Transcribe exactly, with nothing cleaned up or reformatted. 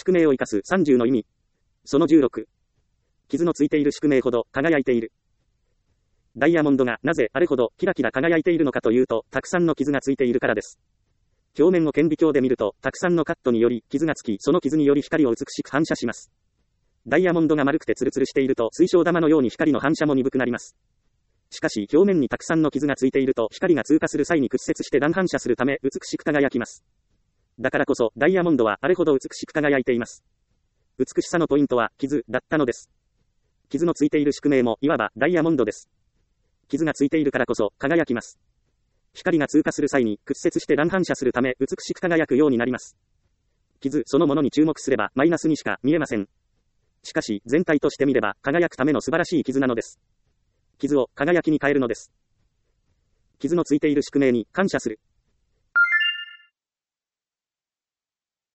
宿命を生かすさんじゅうの意味。そのじゅうろく。傷のついている宿命ほど輝いている。ダイヤモンドがなぜあれほどキラキラ輝いているのかというと、たくさんの傷がついているからです。表面を顕微鏡で見ると、たくさんのカットにより傷がつき、その傷により光を美しく反射します。ダイヤモンドが丸くてツルツルしていると、水晶玉のように光の反射も鈍くなります。しかし、表面にたくさんの傷がついていると、光が通過する際に屈折して乱反射するため、美しく輝きます。だからこそ、ダイヤモンドはあれほど美しく輝いています。美しさのポイントは、傷だったのです。傷のついている宿命も、いわばダイヤモンドです。傷がついているからこそ、輝きます。光が通過する際に、屈折して乱反射するため、美しく輝くようになります。傷そのものに注目すれば、マイナスにしか見えません。しかし、全体として見れば、輝くための素晴らしい傷なのです。傷を輝きに変えるのです。傷のついている宿命に感謝する。